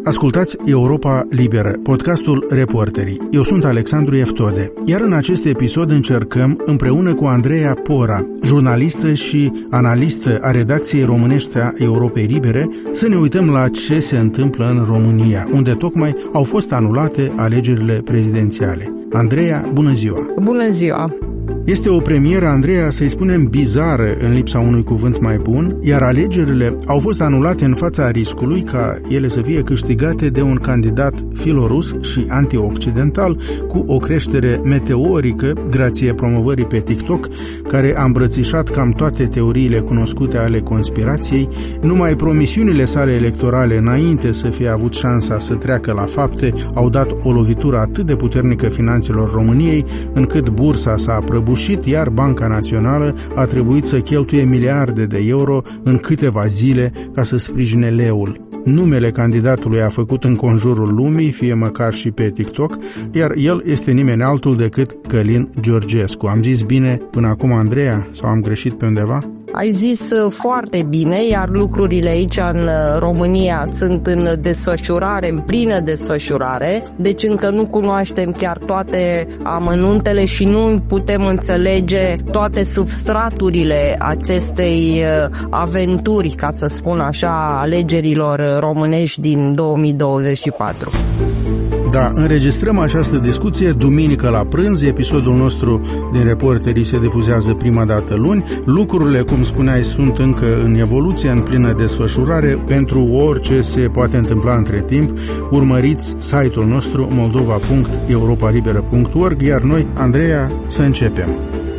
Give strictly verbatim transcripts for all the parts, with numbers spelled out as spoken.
Ascultați Europa Liberă, podcastul Reporterii. Eu sunt Alexandru Eftode, iar în acest episod încercăm, împreună cu Andreea Pora, jurnalistă și analistă a redacției românești a Europei Libere, să ne uităm la ce se întâmplă în România, unde tocmai au fost anulate alegerile prezidențiale. Andreea, bună ziua! Bună ziua! Este o premieră, Andreea, să-i spunem bizară în lipsa unui cuvânt mai bun, iar alegerile au fost anulate în fața riscului ca ele să fie câștigate de un candidat filorus și antioccidental cu o creștere meteorică grație promovării pe TikTok, care a îmbrățișat cam toate teoriile cunoscute ale conspirației. Numai promisiunile sale electorale, înainte să fie avut șansa să treacă la fapte, au dat o lovitură atât de puternică finanțelor României, încât bursa s-a prăbușit, iar Banca Națională a trebuit să cheltuie miliarde de euro în câteva zile ca să sprijine leul. Numele candidatului a făcut înconjurul lumii, fie măcar și pe TikTok, iar el este nimeni altul decât Călin Georgescu. Am zis bine până acum, Andreea, sau am greșit pe undeva? Ai zis foarte bine, iar lucrurile aici în România sunt în desfășurare, în plină desfășurare, deci încă nu cunoaștem chiar toate amănuntele și nu putem înțelege toate substraturile acestei aventuri, ca să spun așa, alegerilor românești din două mii douăzeci și patru. Da, înregistrăm această discuție duminică la prânz. Episodul nostru din Reporterii se difuzează prima dată luni. Lucrurile, cum spuneai, sunt încă în evoluție, în plină desfășurare. Pentru orice se poate întâmpla între timp, urmăriți site-ul nostru moldova punct europa liberă punct org, iar noi, Andreea, să începem.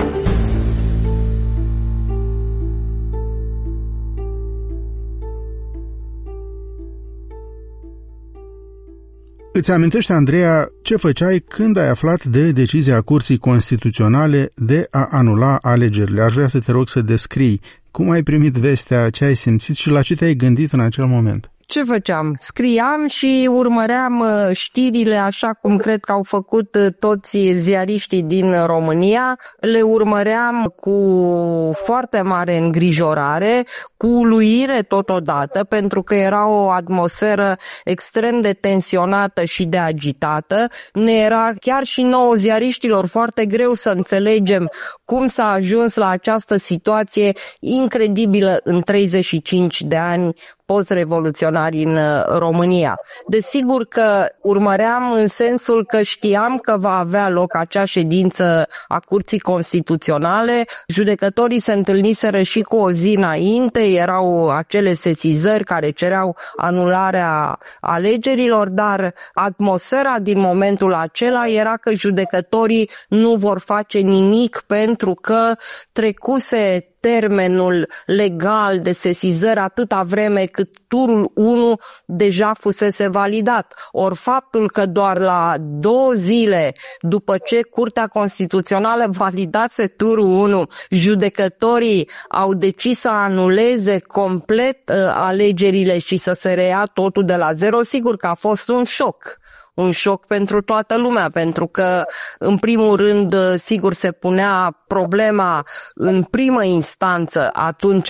Îți amintește, Andreea, ce făceai când ai aflat de decizia Curții Constituționale de a anula alegerile? Aș vrea să te rog să descrii cum ai primit vestea, ce ai simțit și la ce te-ai gândit în acel moment. Ce făceam? Scriam și urmăream știrile așa cum cred că au făcut toți ziariștii din România. Le urmăream cu foarte mare îngrijorare, cu uluire totodată, pentru că era o atmosferă extrem de tensionată și de agitată. Ne era chiar și nouă ziariștilor foarte greu să înțelegem cum s-a ajuns la această situație incredibilă în treizeci și cinci de ani post-revoluționari în România. Desigur că urmăream în sensul că știam că va avea loc acea ședință a Curții Constituționale. Judecătorii se întâlniseră și cu o zi înainte, erau acele sesizări care cereau anularea alegerilor, dar atmosfera din momentul acela era că judecătorii nu vor face nimic pentru că trecuse termenul legal de sesizări atâta vreme cât turul unu deja fusese validat. Ori faptul că doar la două zile după ce Curtea Constituțională validase turul unu, judecătorii au decis să anuleze complet uh, alegerile și să se reia totul de la zero, sigur că a fost un șoc. Un șoc pentru toată lumea, pentru că, în primul rând, sigur, se punea problema în primă instanță atunci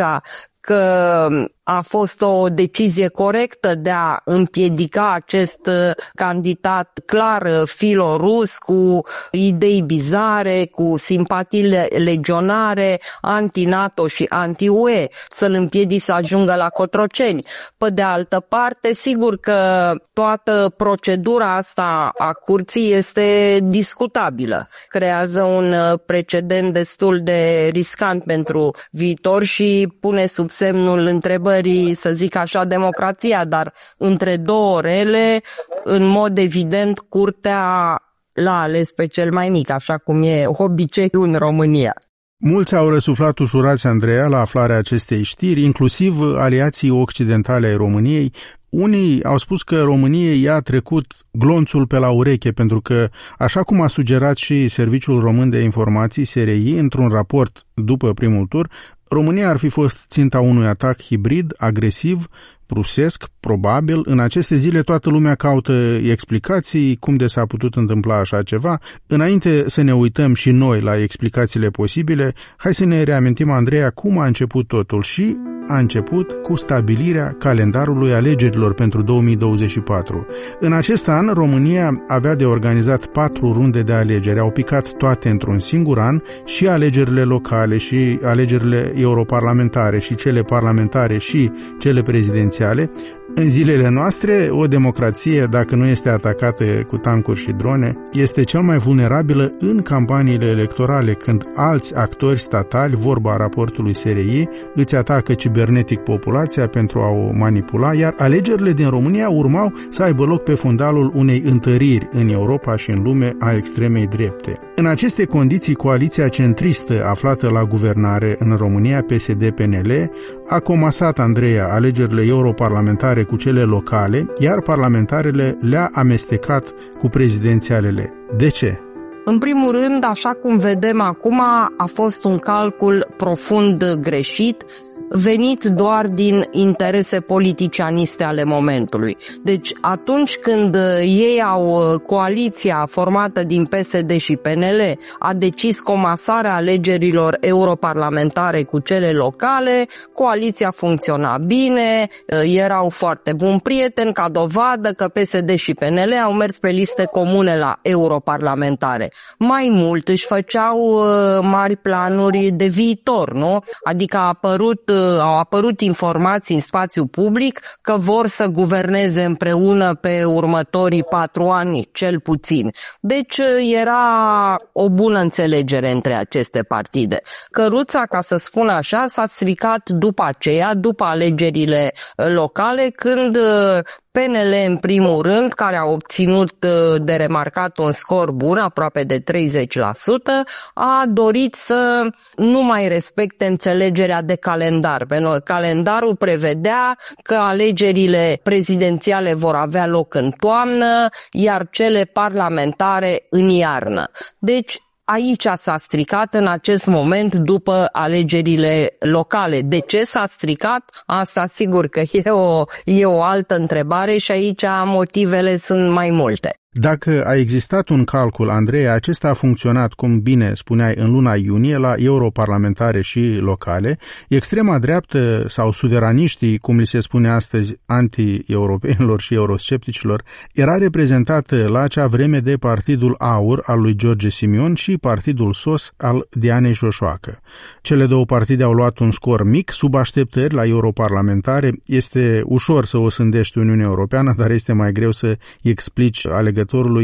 că a fost o decizie corectă de a împiedica acest candidat clar filorus, cu idei bizare, cu simpatii legionare, anti-NATO și anti-U E, să-l împiedice să ajungă la Cotroceni. Pe de altă parte, sigur că toată procedura asta a curții este discutabilă. Creează un precedent destul de riscant pentru viitor și pune sub semnul întrebării, să zic așa, democrația, dar între două rele, în mod evident, curtea l-a ales pe cel mai mic, așa cum e obiceiul în România. Mulți au răsuflat ușurați, Andreea, la aflarea acestei știri, inclusiv aliații occidentale ai României. Unii au spus că României i-a trecut glonțul pe la ureche, pentru că, așa cum a sugerat și Serviciul Român de Informații, S R I, într-un raport după primul tur, România ar fi fost ținta unui atac hibrid, agresiv, rusesc, probabil. În aceste zile toată lumea caută explicații cum de s-a putut întâmpla așa ceva. Înainte să ne uităm și noi la explicațiile posibile, hai să ne reamintim, Andreea, cum a început totul și a început cu stabilirea calendarului alegerilor pentru două mii douăzeci și patru. În acest an, România avea de organizat patru runde de alegeri. Au picat toate într-un singur an, și alegerile locale, și alegerile europarlamentare, și cele parlamentare, și cele prezidențiale. În zilele noastre, o democrație, dacă nu este atacată cu tancuri și drone, este cel mai vulnerabilă în campaniile electorale, când alți actori statali, vorba raportului S R I, îți atacă cibernetic populația pentru a o manipula, iar alegerile din România urmau să aibă loc pe fundalul unei întăriri în Europa și în lume a extremei drepte. În aceste condiții, coaliția centristă aflată la guvernare în România, P S D P N L, a comasat, Andreea, alegerile europarlamentare cu cele locale, iar parlamentarele le-a amestecat cu prezidențialele. De ce? În primul rând, așa cum vedem acum, a fost un calcul profund greșit, venit doar din interese politicianiste ale momentului. Deci atunci când ei au, coaliția formată din P S D și P N L a decis comasarea alegerilor europarlamentare cu cele locale, coaliția funcționa bine, erau foarte buni prieteni, ca dovadă că P S D și P N L au mers pe liste comune la europarlamentare. Mai mult își făceau mari planuri de viitor, nu? Adică a apărut au apărut informații în spațiu public că vor să guverneze împreună pe următorii patru ani, cel puțin. Deci era o bună înțelegere între aceste partide. Căruța, ca să spun așa, s-a stricat după aceea, după alegerile locale, când P N L, în primul rând, care a obținut de remarcat un scor bun, aproape de treizeci la sută, a dorit să nu mai respecte înțelegerea de calendar. Pentru că calendarul prevedea că alegerile prezidențiale vor avea loc în toamnă, iar cele parlamentare în iarnă. Deci, aici s-a stricat în acest moment după alegerile locale. De ce s-a stricat? Asta sigur că e o, e o altă întrebare și aici motivele sunt mai multe. Dacă a existat un calcul, Andreea, acesta a funcționat, cum bine spuneai, în luna iunie la europarlamentare și locale. Extrema dreaptă sau suveraniștii, cum li se spune astăzi, anti-europenilor și euroscepticilor, era reprezentată la acea vreme de Partidul Aur al lui George Simion și Partidul S O S al Dianei Șoșoacă. Cele două partide au luat un scor mic, sub așteptări la europarlamentare. Este ușor să o sândești Uniunea Europeană, dar este mai greu să explici alegătorului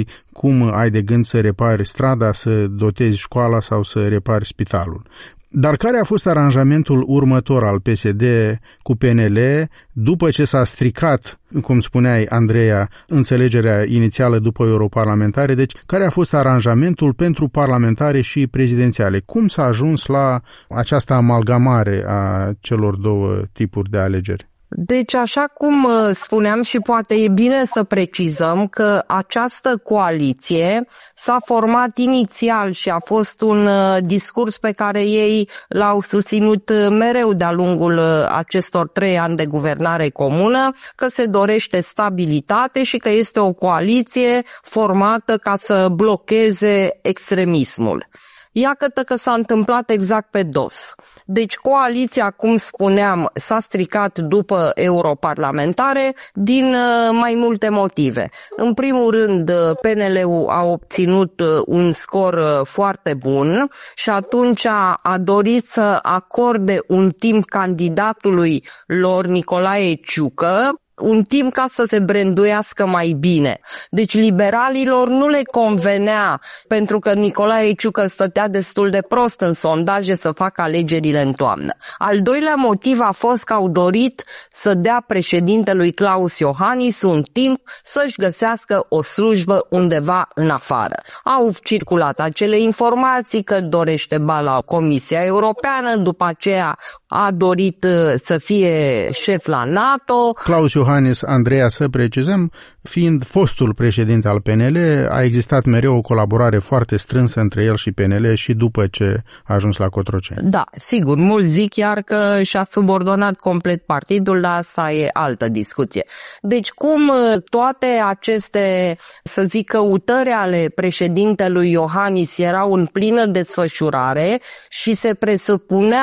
cum ai de gând să repari strada, să dotezi școala sau să repari spitalul. Dar care a fost aranjamentul următor al P S D cu P N L după ce s-a stricat, cum spuneai, Andreea, înțelegerea inițială după europarlamentare? Deci, care a fost aranjamentul pentru parlamentare și prezidențiale? Cum s-a ajuns la această amalgamare a celor două tipuri de alegeri? Deci, așa cum spuneam, și poate e bine să precizăm că această coaliție s-a format inițial și a fost un discurs pe care ei l-au susținut mereu de-a lungul acestor trei ani de guvernare comună, că se dorește stabilitate și că este o coaliție formată ca să blocheze extremismul. Iată că s-a întâmplat exact pe dos. Deci coaliția, cum spuneam, s-a stricat după europarlamentare din mai multe motive. În primul rând, P N L-ul a obținut un scor foarte bun și atunci a dorit să acorde un timp candidatului lor, Nicolae Ciucă, un timp ca să se branduiască mai bine. Deci liberalilor nu le convenea, pentru că Nicolae Ciucă stătea destul de prost în sondaje, să facă alegerile în toamnă. Al doilea motiv a fost că au dorit să dea președintelui Klaus Iohannis un timp să-și găsească o slujbă undeva în afară. Au circulat acele informații că dorește ba la Comisia Europeană, după aceea a dorit să fie șef la NATO. Klaus Iohannis, Andreea, să precizăm, fiind fostul președinte al P N L, a existat mereu o colaborare foarte strânsă între el și P N L și după ce a ajuns la Cotroceni. Da, sigur, mulți zic chiar că și-a subordonat complet partidul, dar asta e altă discuție. Deci cum toate aceste, să zic, căutări ale președintelui Iohannis erau în plină desfășurare și se presupunea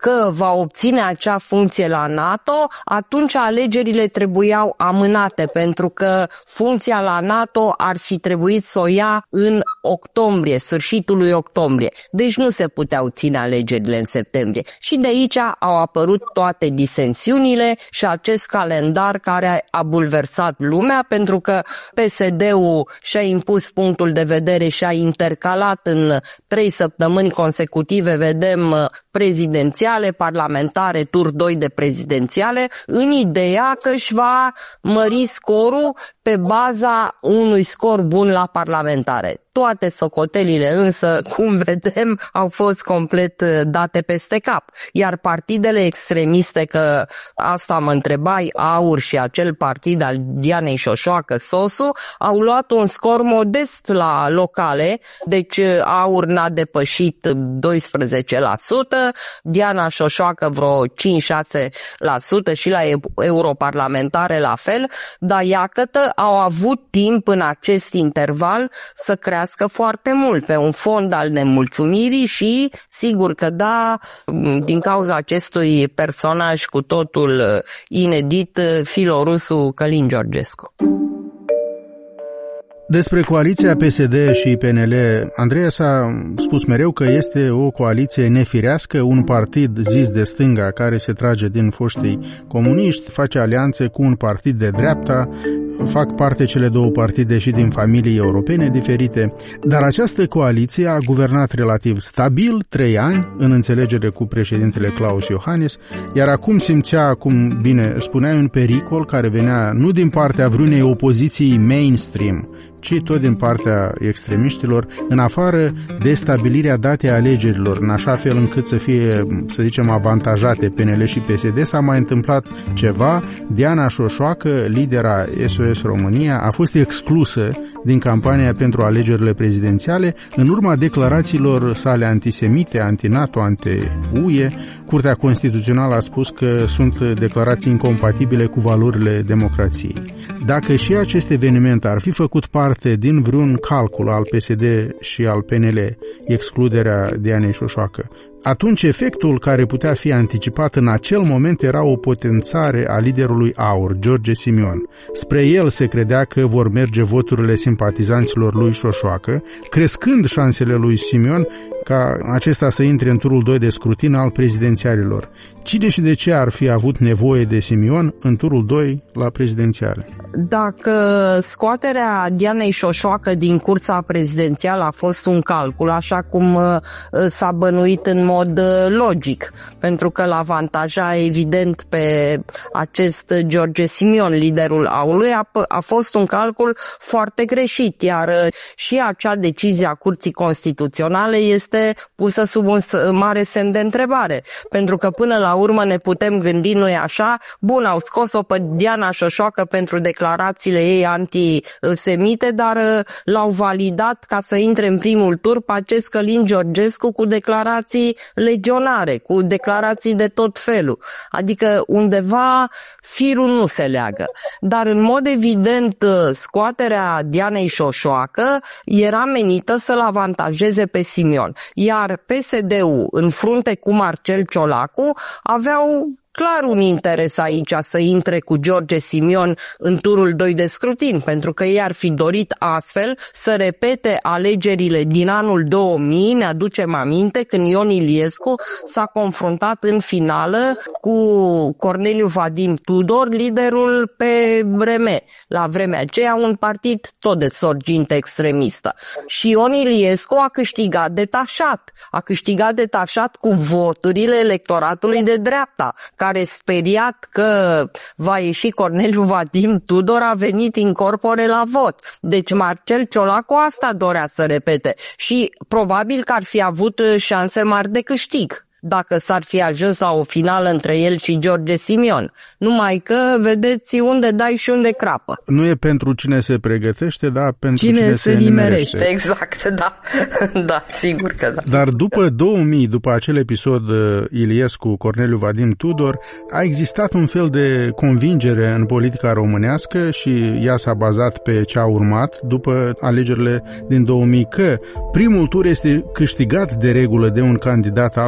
că va obține acea funcție la NATO, atunci alegerile trebuiau amânate, pentru că funcția la NATO ar fi trebuit să o ia în octombrie, sfârșitul lui octombrie. Deci nu se puteau ține alegerile în septembrie. Și de aici au apărut toate disensiunile și acest calendar care a bulversat lumea, pentru că P S D-ul și-a impus punctul de vedere și a intercalat în trei săptămâni consecutive, vedem, prezidențiale, parlamentare, tur doi de prezidențiale, în ideea că își va mări scorul pe baza unui scor bun la parlamentare. Toate socotelile însă, cum vedem, au fost complet date peste cap. Iar partidele extremiste, că asta mă întrebai, AUR și acel partid al Dianei Șoșoacă, SOS-ul, au luat un scor modest la locale, deci AUR n-a depășit doisprezece la sută, Diana Șoșoacă vreo cinci șase la sută și la europarlamentare la fel, dar iată, au avut timp în acest interval să crească foarte mult pe un fond al nemulțumirii și sigur că da, din cauza acestui personaj cu totul inedit, filorusul Călin Georgescu. Despre coaliția P S D și P N L, Andreea s-a spus mereu că este o coaliție nefirească, un partid zis de stânga care se trage din foștii comuniști, face alianțe cu un partid de dreapta, fac parte cele două partide și din familii europene diferite, dar această coaliție a guvernat relativ stabil trei ani în înțelegere cu președintele Klaus Iohannis, iar acum simțea, cum bine spuneai, un pericol care venea nu din partea vreunei opoziții mainstream, ci tot din partea extremiștilor, în afară de stabilirea datei alegerilor, în așa fel încât să fie, să zicem, avantajate P N L și P S D. S-a mai întâmplat ceva. Diana Șoșoacă, lidera S O S România, a fost exclusă din campania pentru alegerile prezidențiale în urma declarațiilor sale antisemite, anti-NATO, anti-U E. Curtea Constituțională a spus că sunt declarații incompatibile cu valorile democrației. Dacă și acest eveniment ar fi făcut parte din vreun calcul al P S D și al P N L, excluderea Dianei Șoșoacă, atunci efectul care putea fi anticipat în acel moment era o potențare a liderului AUR, George Simion. Spre el se credea că vor merge voturile simpatizanților lui Șoșoacă, crescând șansele lui Simion ca acesta să intre în turul doi de scrutin al prezidențialilor. Cine și de ce ar fi avut nevoie de Simion în turul doi la prezidențiale? Dacă scoaterea Dianei Șoșoacă din cursa prezidențială a fost un calcul, așa cum s-a bănuit în mod logic, pentru că l-avantaja evident pe acest George Simion, liderul AUR-ului, a, a fost un calcul foarte greșit, iar și acea decizie a Curții Constituționale este pusă sub un mare semn de întrebare, pentru că până la urmă ne putem gândi, nu-i așa? Bun, au scos-o pe Diana Șoșoacă pentru declarațiile ei antisemite, dar l-au validat ca să intre în primul tur pe acest Călin Georgescu cu declarații legionare, cu declarații de tot felul. Adică undeva firul nu se leagă. Dar în mod evident scoaterea Dianei Șoșoacă era menită să-l avantajeze pe Simion. Iar P S D-ul în frunte cu Marcel Ciolacu aveau clar un interes aici să intre cu George Simion în turul doi de scrutin, pentru că ei ar fi dorit astfel să repete alegerile din anul două mii, ne aducem aminte, când Ion Iliescu s-a confruntat în finală cu Corneliu Vadim Tudor, liderul P R M, la vremea aceea un partid tot de sorginte extremistă. Și Ion Iliescu a câștigat detașat, a câștigat detașat cu voturile electoratului de dreapta, care speriat că va ieși Corneliu Vadim Tudor a venit in corpore la vot. Deci Marcel Ciolacu asta dorea să repete și probabil că ar fi avut șanse mari de câștig dacă s-ar fi ajuns la o finală între el și George Simion. Numai că vedeți unde dai și unde crapă. Nu e pentru cine se pregătește, dar pentru cine, cine se, se nimerește. Exact, da. Da, sigur că da. Dar după două mii, după acel episod Iliescu-Corneliu Vadim Tudor, a existat un fel de convingere în politica românească și ea s-a bazat pe ce a urmat după alegerile din două mii, că primul tur este câștigat de regulă de un candidat al P S D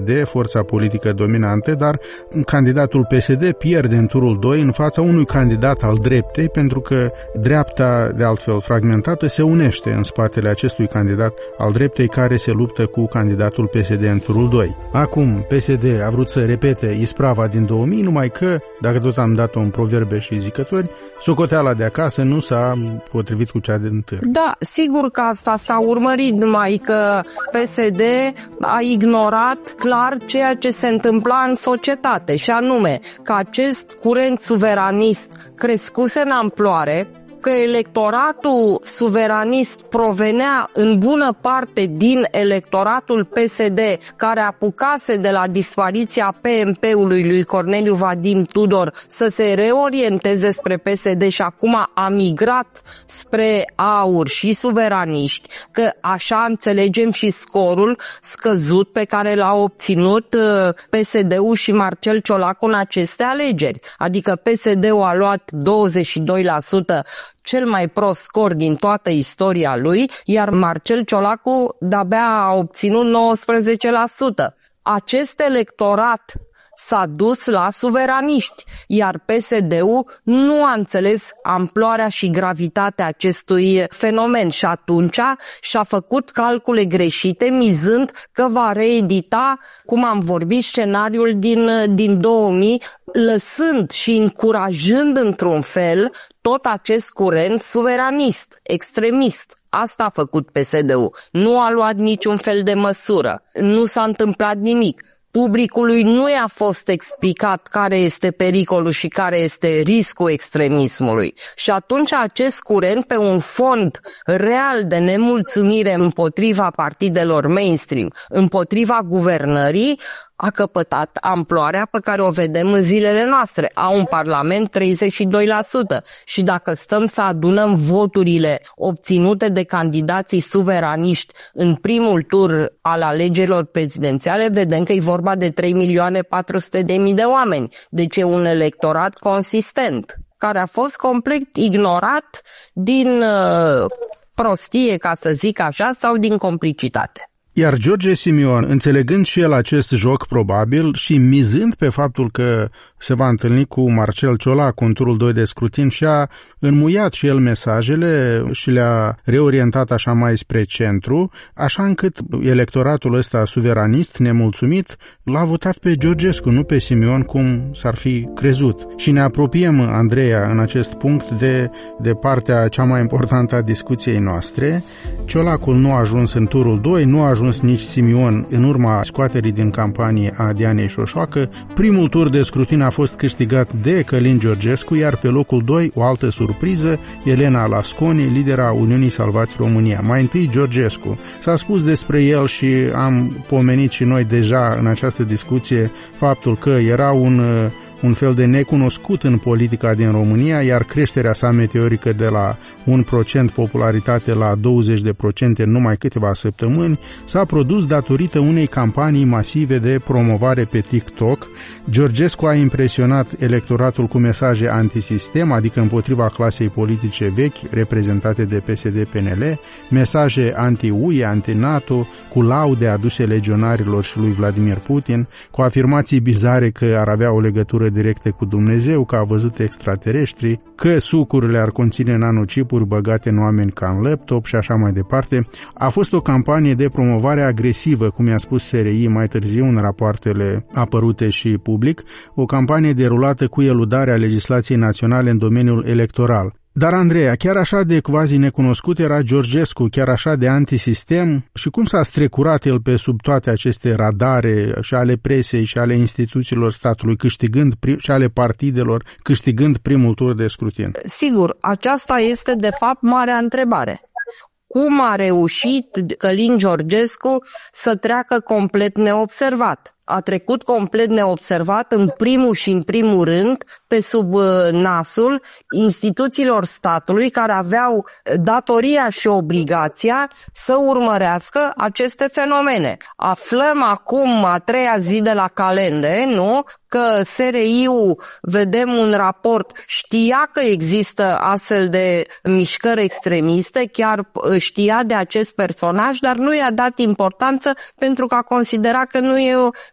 D, forța politică dominantă, dar candidatul P S D pierde în turul doi în fața unui candidat al dreptei, pentru că dreapta, de altfel fragmentată, se unește în spatele acestui candidat al dreptei care se luptă cu candidatul P S D în turul doi. Acum, P S D a vrut să repete isprava din două mii, numai că, dacă tot am dat-o în proverbe și zicători, socoteala de acasă nu s-a potrivit cu cea din târg. Da, sigur că asta s-a urmărit, numai că P S D a ignorat clar ceea ce se întâmpla în societate, și anume că acest curent suveranist crescuse în amploare, că electoratul suveranist provenea în bună parte din electoratul P S D, care apucase de la dispariția P M P-ului lui Corneliu Vadim Tudor să se reorienteze spre P S D și acum a migrat spre AUR și suveraniști, că așa înțelegem și scorul scăzut pe care l-a obținut P S D-ul și Marcel Ciolacu în aceste alegeri. Adică P S D-ul a luat douăzeci și doi la sută, cel mai prost scor din toată istoria lui, iar Marcel Ciolacu de-abia a obținut nouăsprezece la sută. Acest electorat s-a dus la suveraniști, iar P S D-ul nu a înțeles amploarea și gravitatea acestui fenomen și atunci și-a făcut calcule greșite, mizând că va reedita, cum am vorbit, scenariul din, din două mii, lăsând și încurajând într-un fel tot acest curent suveranist, extremist. Asta a făcut P S D-ul. Nu a luat niciun fel de măsură. Nu s-a întâmplat nimic. Publicului nu i-a fost explicat care este pericolul și care este riscul extremismului. Și atunci acest curent, pe un fond real de nemulțumire împotriva partidelor mainstream, împotriva guvernării, a căpătat amploarea pe care o vedem în zilele noastre. Au un parlament treizeci și doi la sută și dacă stăm să adunăm voturile obținute de candidații suveraniști în primul tur al alegerilor prezidențiale, vedem că e vorba de trei milioane patru sute de mii de oameni. Deci e un electorat consistent, care a fost complet ignorat din uh, prostie, ca să zic așa, sau din complicitate. Iar George Simion, înțelegând și el acest joc probabil și mizând pe faptul că se va întâlni cu Marcel Ciolacu în turul doi de scrutin, și-a înmuiat și el mesajele și le-a reorientat așa mai spre centru, așa încât electoratul ăsta suveranist, nemulțumit, l-a votat pe Georgescu, nu pe Simion, cum s-ar fi crezut. Și ne apropiem, Andreea, în acest punct de, de partea cea mai importantă a discuției noastre. Ciolacul nu a ajuns în turul doi, nu a ajuns nici Simion în urma scoaterii din campanie a Dianei Șoșoacă. Primul tur de scrutin a fost câștigat de Călin Georgescu, iar pe locul doi, o altă surpriză, Elena Lasconi, lidera Uniunii Salvați România. Mai întâi Georgescu. S-a spus despre el și am pomenit și noi deja în această discuție faptul că era un un fel de necunoscut în politica din România, iar creșterea sa meteorică de la un procent popularitate la douăzeci de procente în numai câteva săptămâni s-a produs datorită unei campanii masive de promovare pe TikTok. Georgescu a impresionat electoratul cu mesaje antisistem, adică împotriva clasei politice vechi, reprezentate de P S D P N L, mesaje anti-U E, anti-NATO, cu laude aduse legionarilor și lui Vladimir Putin, cu afirmații bizare că ar avea o legătură directe cu Dumnezeu, că a văzut extraterestri, că sucurile ar conține nanocipuri băgate în oameni ca în laptop și așa mai departe. A fost o campanie de promovare agresivă, cum i-a spus S R I mai târziu în rapoartele apărute și public, o campanie derulată cu eludarea legislației naționale în domeniul electoral. Dar, Andreea, chiar așa de quasi necunoscut era Georgescu, chiar așa de antisistem, și cum s-a strecurat el pe sub toate aceste radare și ale presei și ale instituțiilor statului, câștigând și ale partidelor, câștigând primul tur de scrutin? Sigur, aceasta este de fapt marea întrebare. Cum a reușit Călin Georgescu să treacă complet neobservat? A trecut complet neobservat în primul și în primul rând pe sub nasul instituțiilor statului, care aveau datoria și obligația să urmărească aceste fenomene. Aflăm acum, a treia zi de la calende, nu? Că S R I-ul, vedem un raport, știa că există astfel de mișcări extremiste, chiar știa de acest personaj, dar nu i-a dat importanță pentru că a considerat că nu e,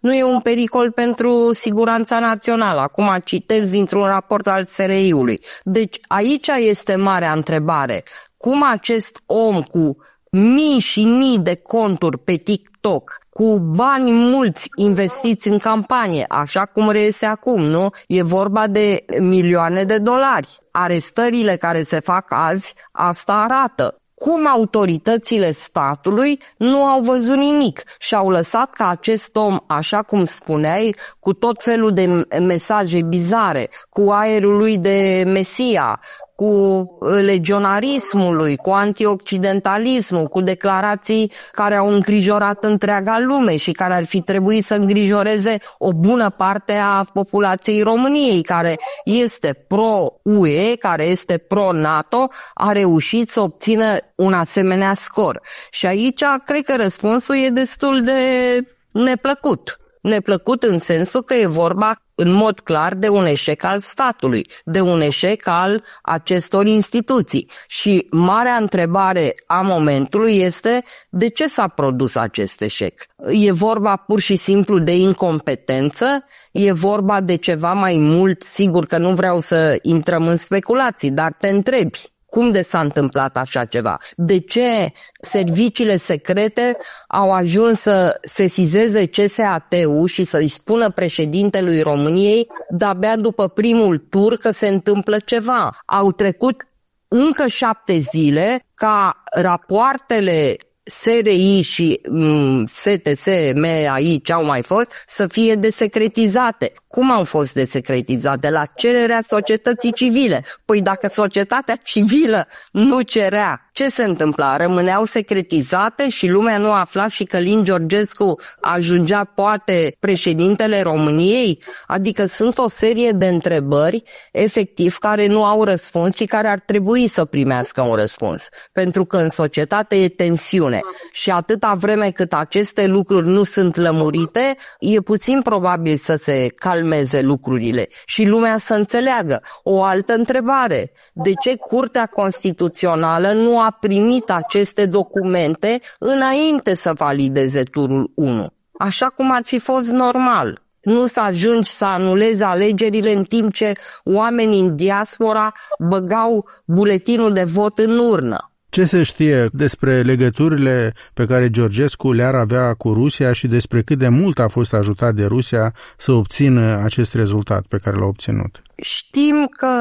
nu e un pericol pentru siguranța națională. Acum citesc dintr-un raport al S R I-ului. Deci aici este marea întrebare. Cum acest om cu mii și mii de conturi pe TikTok, cu bani mulți investiți în campanie, așa cum reiese acum, nu? E vorba de milioane de dolari. Arestările care se fac azi, asta arată. Cum autoritățile statului nu au văzut nimic și au lăsat ca acest om, așa cum spuneai, cu tot felul de mesaje bizare, cu aerul lui de Mesia, cu legionarismul lui, cu antioccidentalismul, cu declarații care au îngrijorat întreaga lume și care ar fi trebuit să îngrijoreze o bună parte a populației României, care este pro-U E, care este pro-NATO, a reușit să obțină un asemenea scor. Și aici cred că răspunsul e destul de neplăcut. Neplăcut în sensul că e vorba în mod clar de un eșec al statului, de un eșec al acestor instituții. Și marea întrebare a momentului este de ce s-a produs acest eșec. E vorba pur și simplu de incompetență, e vorba de ceva mai mult, sigur că nu vreau să intrăm în speculații, dar te întrebi. Cum de s-a întâmplat așa ceva? De ce serviciile secrete au ajuns să sesizeze C S A T-ul și să-i spună președintelui României de-abia după primul tur că se întâmplă ceva? Au trecut încă șapte zile ca rapoartele S R I și mm, S T S, M A I, ce au mai fost, să fie desecretizate. Cum au fost desecretizate? La cererea societății civile. Păi dacă societatea civilă nu cerea, ce se întâmpla? Rămâneau secretizate și lumea nu afla și Călin Georgescu ajungea poate președintele României? Adică sunt o serie de întrebări efectiv care nu au răspuns și care ar trebui să primească un răspuns. Pentru că în societate e tensiune și atâta vreme cât aceste lucruri nu sunt lămurite, e puțin probabil să se calmeze lucrurile și lumea să înțeleagă. O altă întrebare, de ce Curtea Constituțională nu a primit aceste documente înainte să valideze turul unu, așa cum ar fi fost normal? Nu să ajungi să anulezi alegerile în timp ce oamenii în diaspora băgau buletinul de vot în urnă. Ce se știe despre legăturile pe care Georgescu le-ar avea cu Rusia și despre cât de mult a fost ajutat de Rusia să obțină acest rezultat pe care l-a obținut? Știm că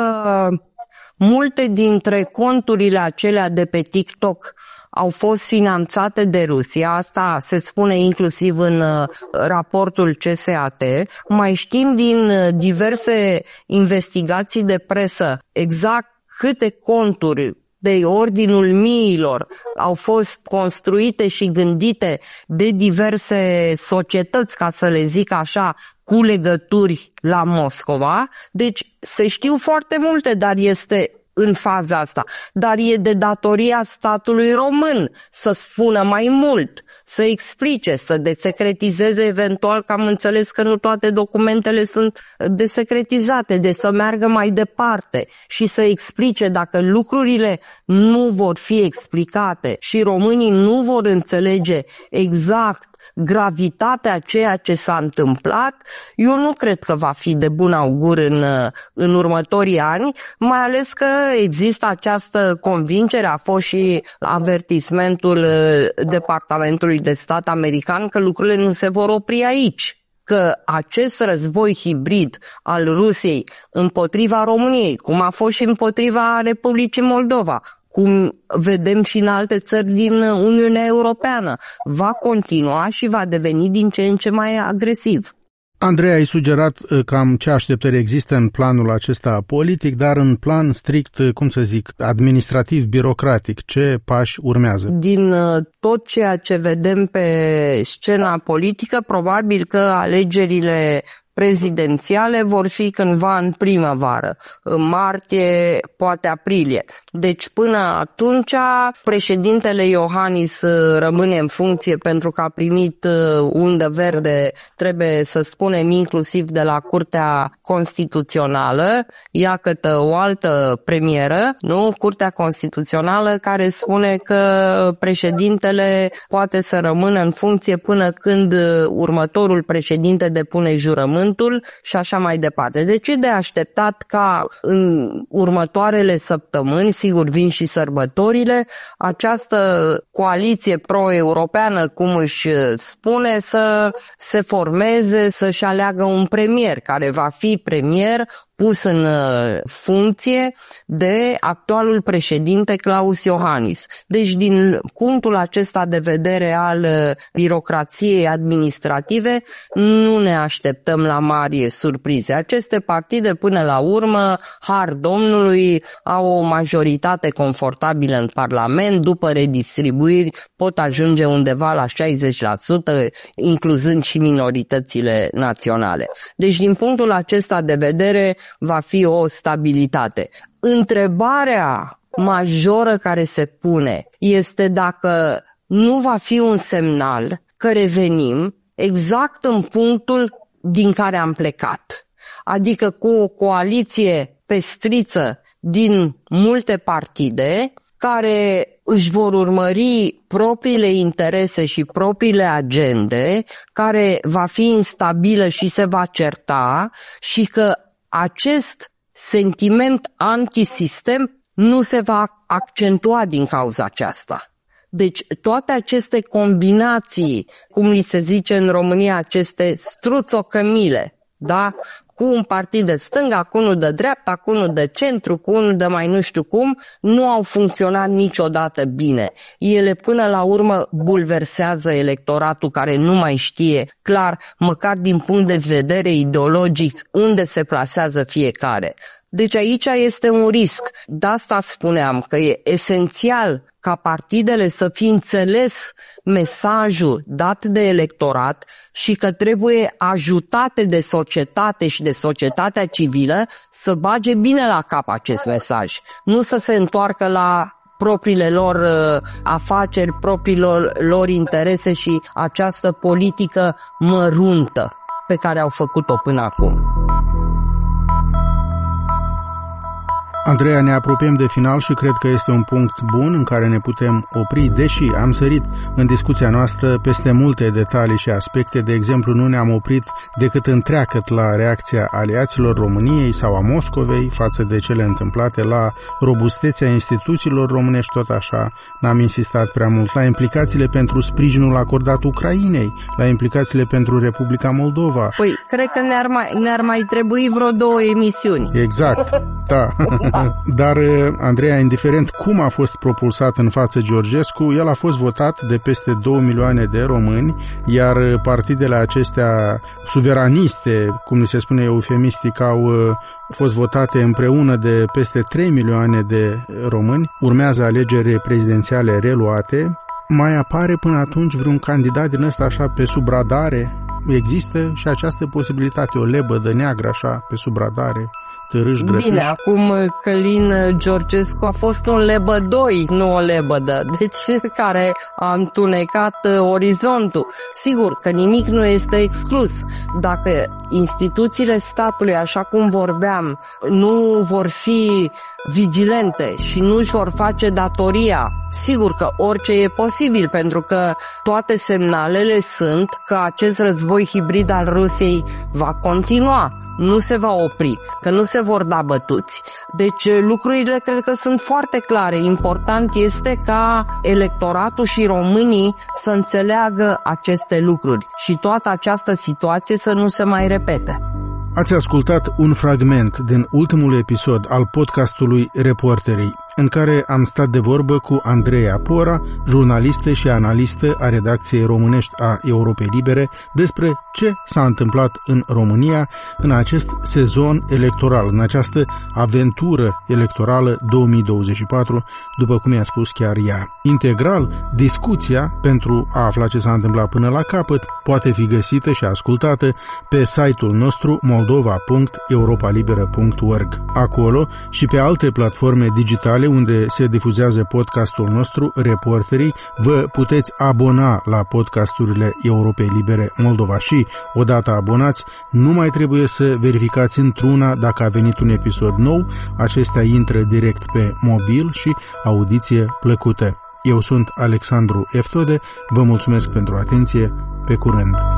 multe dintre conturile acelea de pe TikTok au fost finanțate de Rusia, asta se spune inclusiv în raportul C S A T. Mai știm din diverse investigații de presă exact câte conturi de ordinul miilor au fost construite și gândite de diverse societăți, ca să le zic așa, cu legături la Moscova. Deci se știu foarte multe, dar este în faza asta. Dar e de datoria statului român să spună mai mult, să explice, să desecretizeze eventual, că am înțeles că nu toate documentele sunt desecretizate, de să meargă mai departe și să explice dacă lucrurile nu vor fi explicate și românii nu vor înțelege exact gravitatea ceea ce s-a întâmplat, eu nu cred că va fi de bun augur în, în următorii ani, mai ales că există această convingere, a fost și avertismentul Departamentului de Stat american că lucrurile nu se vor opri aici, că acest război hibrid al Rusiei împotriva României, cum a fost și împotriva Republicii Moldova, cum vedem și în alte țări din Uniunea Europeană, va continua și va deveni din ce în ce mai agresiv. Andrei, ai sugerat cam ce așteptări există în planul acesta politic, dar în plan strict, cum să zic, administrativ, birocratic, ce pași urmează? Din tot ceea ce vedem pe scena politică, probabil că alegerile prezidențiale vor fi cândva în primăvară, în martie, poate aprilie. Deci până atunci președintele Iohannis rămâne în funcție pentru că a primit undă verde, trebuie să spunem, inclusiv de la Curtea Constituțională, iată o altă premieră, nu? Curtea Constituțională care spune că președintele poate să rămână în funcție până când următorul președinte depune jurământul și așa mai departe. Deci e de așteptat ca în următoarele săptămâni, sigur vin și sărbătorile, această coaliție pro-europeană, cum își spune, să se formeze, să-și aleagă un premier care va fi premier pus în funcție de actualul președinte Klaus Iohannis. Deci din punctul acesta de vedere al birocrației administrative nu ne așteptăm la mari surprize. Aceste partide până la urmă, har Domnului, au o majoritate confortabilă în Parlament, după redistribuiri pot ajunge undeva la șaizeci la sută, incluzând și minoritățile naționale. Deci din punctul acesta de vedere va fi o stabilitate. Întrebarea majoră care se pune este dacă nu va fi un semnal că revenim exact în punctul din care am plecat. Adică cu o coaliție pestriță din multe partide care își vor urmări propriile interese și propriile agende, care va fi instabilă și se va certa și că acest sentiment antisistem nu se va accentua din cauza aceasta. Deci toate aceste combinații, cum li se zice în România, aceste struțocămile, da? Cu un partid de stânga, cu unul de dreapta, cu unul de centru, cu unul de mai nu știu cum, nu au funcționat niciodată bine. Ele până la urmă bulversează electoratul care nu mai știe clar, măcar din punct de vedere ideologic, unde se plasează fiecare. Deci aici este un risc. De asta spuneam că e esențial ca partidele să fi înțeles mesajul dat de electorat și că trebuie ajutate de societate și de societatea civilă să bage bine la cap acest mesaj. Nu să se întoarcă la propriile lor uh, afaceri, propriilor lor interese și această politică măruntă pe care au făcut-o până acum. Andreea, ne apropiem de final și cred că este un punct bun în care ne putem opri, deși am sărit în discuția noastră peste multe detalii și aspecte. De exemplu, nu ne-am oprit decât întreagăt la reacția aliaților României sau a Moscovei față de cele întâmplate, la robustețea instituțiilor românești, tot așa n-am insistat prea mult, la implicațiile pentru sprijinul acordat Ucrainei, la implicațiile pentru Republica Moldova. Păi, cred că ne-ar mai, ne-ar mai trebui vreo două emisiuni. Exact, da. Dar, Andreea, indiferent cum a fost propulsat în față Georgescu, el a fost votat de peste două milioane de români, iar partidele acestea suveraniste, cum se spune eufemistic, au fost votate împreună de peste trei milioane de români. Urmează alegeri prezidențiale reluate. Mai apare până atunci vreun candidat din ăsta așa pe sub radare? Există și această posibilitate, o lebădă neagră așa pe sub radare? Târâș, Bine, acum Călin Georgescu a fost un lebădoi, nu o lebădă, deci care a întunecat orizontul. Sigur că nimic nu este exclus. Dacă instituțiile statului, așa cum vorbeam, nu vor fi vigilente și nu își vor face datoria, sigur că orice e posibil, pentru că toate semnalele sunt că acest război hibrid al Rusiei va continua, nu se va opri, că nu se vor da bătuți. Deci lucrurile cred că sunt foarte clare. Important este ca electoratul și românii să înțeleagă aceste lucruri și toată această situație să nu se mai repete. Ați ascultat un fragment din ultimul episod al podcastului Reporterii. în care am stat de vorbă cu Andreea Pora, jurnalistă și analistă a redacției românești a Europei Libere, despre ce s-a întâmplat în România în acest sezon electoral, în această aventură electorală două mii douăzeci și patru, după cum i-a spus chiar ea. Integral, discuția, pentru a afla ce s-a întâmplat până la capăt, poate fi găsită și ascultată pe site-ul nostru moldova punct europalibera punct org. Acolo și pe alte platforme digitale unde se difuzează podcastul nostru, Reporterii, vă puteți abona la podcasturile Europei Libere Moldova și, odată abonați, nu mai trebuie să verificați într-una dacă a venit un episod nou, acestea intră direct pe mobil și audiție plăcută. Eu sunt Alexandru Eftode, vă mulțumesc pentru atenție, pe curând!